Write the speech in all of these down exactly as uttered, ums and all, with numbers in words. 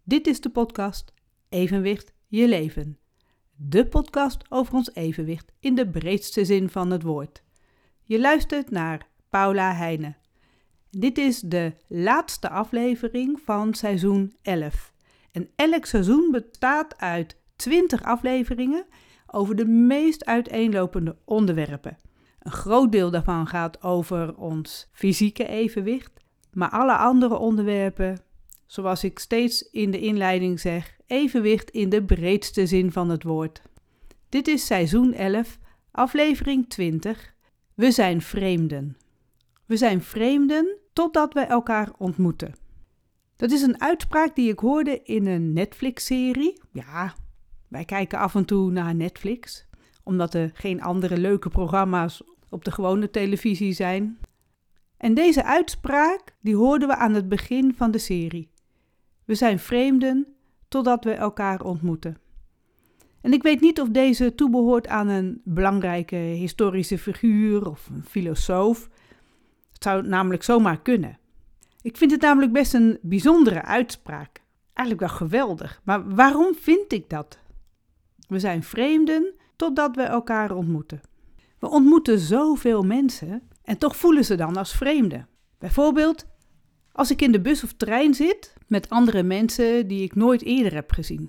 Dit is de podcast Evenwicht je leven. De podcast over ons evenwicht in de breedste zin van het woord. Je luistert naar Paula Heijnen. Dit is de laatste aflevering van seizoen elf. En elk seizoen bestaat uit twintig afleveringen over de meest uiteenlopende onderwerpen. Een groot deel daarvan gaat over ons fysieke evenwicht, maar alle andere onderwerpen, zoals ik steeds in de inleiding zeg, evenwicht in de breedste zin van het woord. Dit is seizoen elf, aflevering twintig. We zijn vreemden. We zijn vreemden totdat we elkaar ontmoeten. Dat is een uitspraak die ik hoorde in een Netflix-serie. Ja, wij kijken af en toe naar Netflix, omdat er geen andere leuke programma's op de gewone televisie zijn. En deze uitspraak, die hoorden we aan het begin van de serie. We zijn vreemden totdat we elkaar ontmoeten. En ik weet niet of deze toebehoort aan een belangrijke historische figuur of een filosoof. Het zou namelijk zomaar kunnen. Ik vind het namelijk best een bijzondere uitspraak. Eigenlijk wel geweldig. Maar waarom vind ik dat? We zijn vreemden totdat we elkaar ontmoeten. We ontmoeten zoveel mensen en toch voelen ze dan als vreemden. Bijvoorbeeld als ik in de bus of trein zit met andere mensen die ik nooit eerder heb gezien.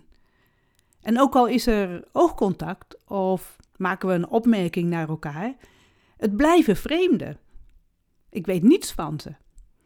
En ook al is er oogcontact of maken we een opmerking naar elkaar, het blijven vreemden. Ik weet niets van ze,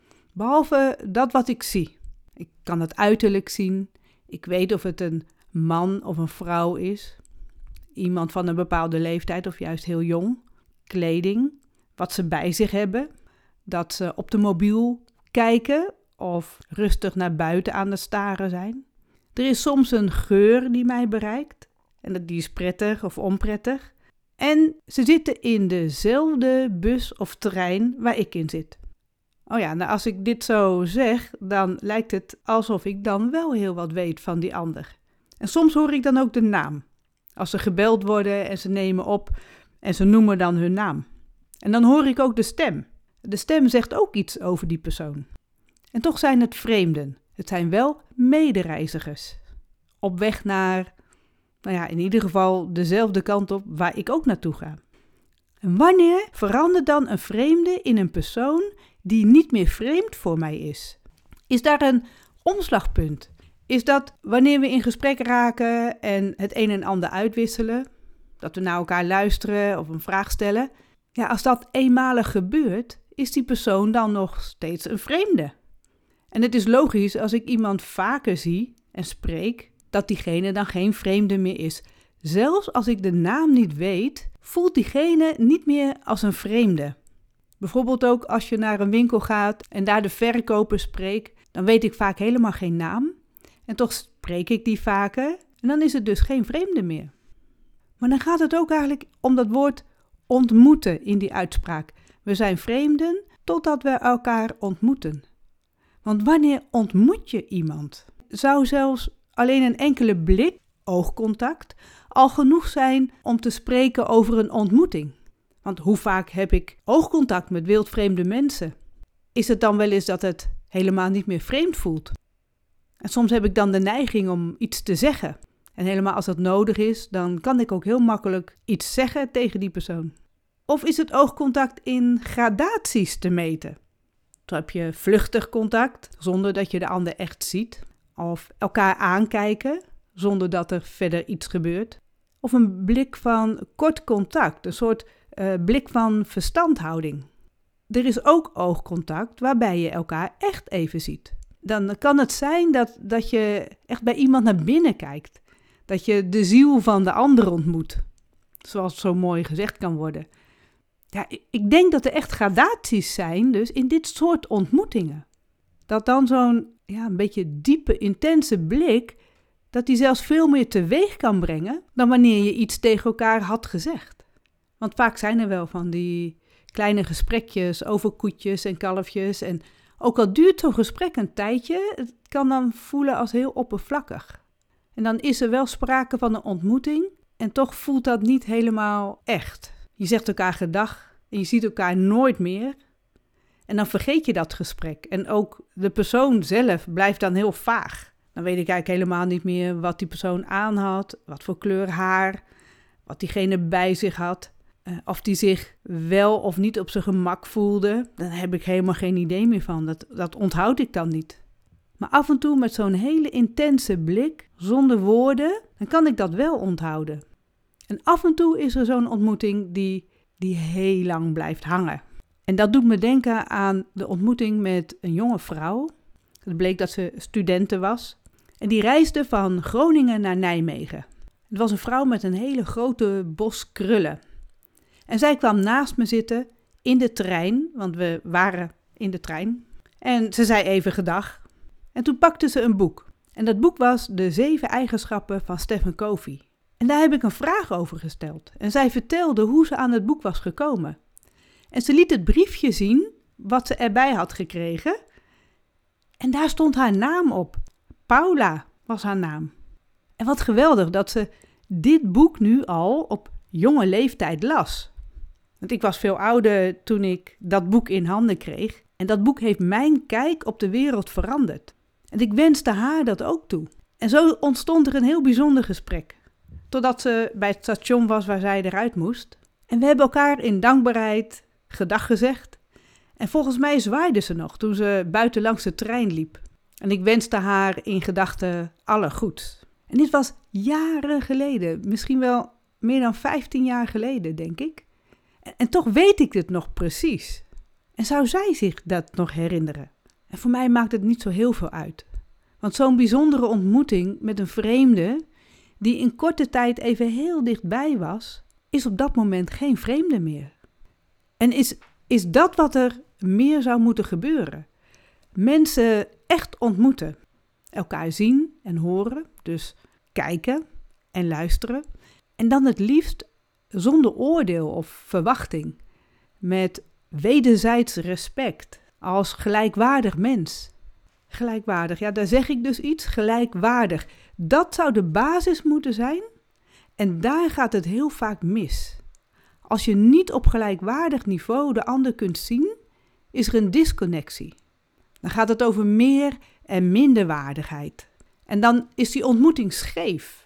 behalve dat wat ik zie. Ik kan het uiterlijk zien, ik weet of het een man of een vrouw is, iemand van een bepaalde leeftijd of juist heel jong, kleding, wat ze bij zich hebben, dat ze op de mobiel kijken of rustig naar buiten aan het staren zijn. Er is soms een geur die mij bereikt en die is prettig of onprettig. En ze zitten in dezelfde bus of trein waar ik in zit. Oh ja, nou als ik dit zo zeg, dan lijkt het alsof ik dan wel heel wat weet van die ander. En soms hoor ik dan ook de naam. Als ze gebeld worden en ze nemen op en ze noemen dan hun naam. En dan hoor ik ook de stem. De stem zegt ook iets over die persoon. En toch zijn het vreemden. Het zijn wel medereizigers. Op weg naar, nou ja, in ieder geval dezelfde kant op waar ik ook naartoe ga. En wanneer verandert dan een vreemde in een persoon die niet meer vreemd voor mij is? Is daar een omslagpunt? Is dat wanneer we in gesprek raken en het een en ander uitwisselen, dat we naar elkaar luisteren of een vraag stellen? Ja, als dat eenmalig gebeurt, is die persoon dan nog steeds een vreemde. En het is logisch als ik iemand vaker zie en spreek, dat diegene dan geen vreemde meer is. Zelfs als ik de naam niet weet, voelt diegene niet meer als een vreemde. Bijvoorbeeld ook als je naar een winkel gaat en daar de verkoper spreekt, dan weet ik vaak helemaal geen naam. En toch spreek ik die vaker en dan is het dus geen vreemde meer. Maar dan gaat het ook eigenlijk om dat woord ontmoeten in die uitspraak. We zijn vreemden totdat we elkaar ontmoeten. Want wanneer ontmoet je iemand? Zou zelfs alleen een enkele blik, oogcontact, al genoeg zijn om te spreken over een ontmoeting? Want hoe vaak heb ik oogcontact met wildvreemde mensen? Is het dan wel eens dat het helemaal niet meer vreemd voelt? En soms heb ik dan de neiging om iets te zeggen. En helemaal als dat nodig is, dan kan ik ook heel makkelijk iets zeggen tegen die persoon. Of is het oogcontact in gradaties te meten? Zo heb je vluchtig contact, zonder dat je de ander echt ziet. Of elkaar aankijken, zonder dat er verder iets gebeurt. Of een blik van kort contact, een soort uh, blik van verstandhouding. Er is ook oogcontact waarbij je elkaar echt even ziet. Dan kan het zijn dat, dat je echt bij iemand naar binnen kijkt. Dat je de ziel van de ander ontmoet. Zoals zo mooi gezegd kan worden. Ja, ik denk dat er echt gradaties zijn dus in dit soort ontmoetingen. Dat dan zo'n ja, een beetje diepe, intense blik, dat die zelfs veel meer teweeg kan brengen dan wanneer je iets tegen elkaar had gezegd. Want vaak zijn er wel van die kleine gesprekjes over koetjes en kalfjes. En ook al duurt zo'n gesprek een tijdje, het kan dan voelen als heel oppervlakkig. En dan is er wel sprake van een ontmoeting en toch voelt dat niet helemaal echt. Je zegt elkaar gedag en je ziet elkaar nooit meer. En dan vergeet je dat gesprek. En ook de persoon zelf blijft dan heel vaag. Dan weet ik eigenlijk helemaal niet meer wat die persoon aan had, wat voor kleur haar, wat diegene bij zich had. Uh, of die zich wel of niet op zijn gemak voelde, daar heb ik helemaal geen idee meer van. Dat, dat onthoud ik dan niet. Maar af en toe met zo'n hele intense blik, zonder woorden, dan kan ik dat wel onthouden. En af en toe is er zo'n ontmoeting die, die heel lang blijft hangen. En dat doet me denken aan de ontmoeting met een jonge vrouw. Het bleek dat ze studente was. En die reisde van Groningen naar Nijmegen. Het was een vrouw met een hele grote bos krullen. En zij kwam naast me zitten in de trein, want we waren in de trein. En ze zei even gedag. En toen pakte ze een boek. En dat boek was De Zeven Eigenschappen van Stephen Covey. En daar heb ik een vraag over gesteld. En zij vertelde hoe ze aan het boek was gekomen. En ze liet het briefje zien wat ze erbij had gekregen. En daar stond haar naam op. Paula was haar naam. En wat geweldig dat ze dit boek nu al op jonge leeftijd las. Want ik was veel ouder toen ik dat boek in handen kreeg. En dat boek heeft mijn kijk op de wereld veranderd. En ik wenste haar dat ook toe. En zo ontstond er een heel bijzonder gesprek. Totdat ze bij het station was waar zij eruit moest. En we hebben elkaar in dankbaarheid gedag gezegd. En volgens mij zwaaide ze nog toen ze buiten langs de trein liep. En ik wenste haar in gedachten alle goeds. En dit was jaren geleden, misschien wel meer dan vijftien jaar geleden, denk ik. En, en toch weet ik het nog precies. En zou zij zich dat nog herinneren? En voor mij maakt het niet zo heel veel uit. Want zo'n bijzondere ontmoeting met een vreemde, die in korte tijd even heel dichtbij was, is op dat moment geen vreemde meer. En is, is dat wat er meer zou moeten gebeuren? Mensen echt ontmoeten. Elkaar zien en horen, dus kijken en luisteren. En dan het liefst zonder oordeel of verwachting. Met wederzijds respect, als gelijkwaardig mens. Gelijkwaardig, ja, daar zeg ik dus iets, gelijkwaardig. Dat zou de basis moeten zijn en daar gaat het heel vaak mis. Als je niet op gelijkwaardig niveau de ander kunt zien, is er een disconnectie. Dan gaat het over meer en minderwaardigheid. En dan is die ontmoeting scheef.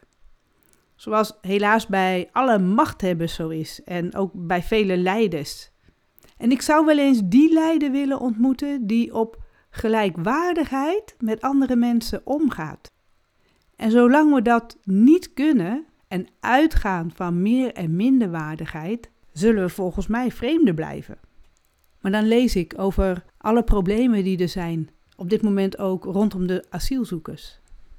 Zoals helaas bij alle machthebbers zo is en ook bij vele leiders. En ik zou wel eens die leider willen ontmoeten die op gelijkwaardigheid met andere mensen omgaat. En zolang we dat niet kunnen en uitgaan van meer en minderwaardigheid, zullen we volgens mij vreemden blijven. Maar dan lees ik over alle problemen die er zijn, op dit moment ook rondom de asielzoekers.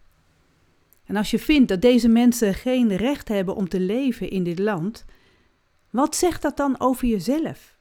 En als je vindt dat deze mensen geen recht hebben om te leven in dit land, wat zegt dat dan over jezelf?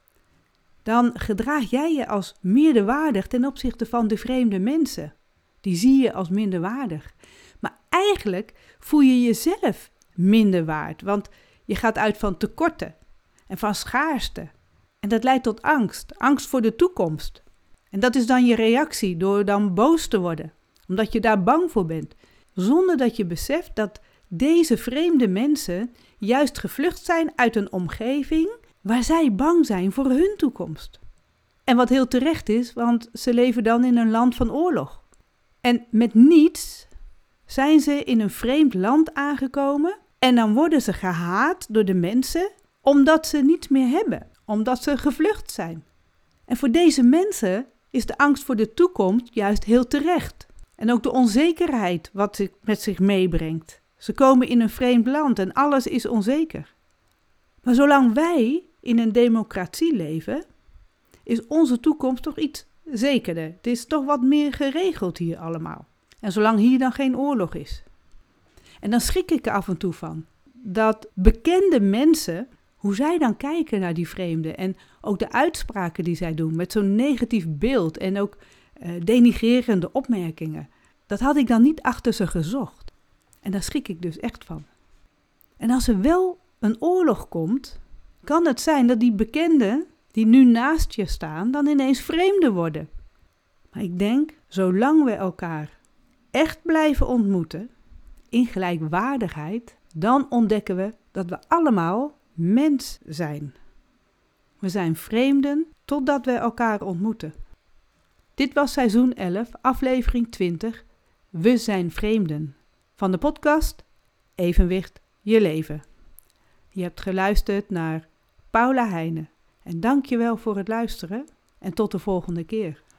Dan gedraag jij je als minderwaardig ten opzichte van de vreemde mensen. Die zie je als minderwaardig. Maar eigenlijk voel je jezelf minder waard, want je gaat uit van tekorten en van schaarste. En dat leidt tot angst, angst voor de toekomst. En dat is dan je reactie door dan boos te worden, omdat je daar bang voor bent. Zonder dat je beseft dat deze vreemde mensen juist gevlucht zijn uit een omgeving waar zij bang zijn voor hun toekomst. En wat heel terecht is, want ze leven dan in een land van oorlog. En met niets zijn ze in een vreemd land aangekomen en dan worden ze gehaat door de mensen omdat ze niets meer hebben, omdat ze gevlucht zijn. En voor deze mensen is de angst voor de toekomst juist heel terecht. En ook de onzekerheid wat het met zich meebrengt. Ze komen in een vreemd land en alles is onzeker. Maar zolang wij in een democratie leven, is onze toekomst toch iets zekerder. Het is toch wat meer geregeld hier allemaal. En zolang hier dan geen oorlog is. En dan schrik ik er af en toe van. Dat bekende mensen, hoe zij dan kijken naar die vreemden. En ook de uitspraken die zij doen met zo'n negatief beeld. En ook uh, denigrerende opmerkingen. Dat had ik dan niet achter ze gezocht. En daar schrik ik dus echt van. En als er wel een oorlog komt, kan het zijn dat die bekenden die nu naast je staan, dan ineens vreemden worden. Maar ik denk, zolang we elkaar echt blijven ontmoeten, in gelijkwaardigheid, dan ontdekken we dat we allemaal mens zijn. We zijn vreemden totdat we elkaar ontmoeten. Dit was seizoen elf, aflevering twintig, We zijn vreemden van de podcast Evenwicht je leven. Je hebt geluisterd naar Paula Heijnen en dank je wel voor het luisteren en tot de volgende keer.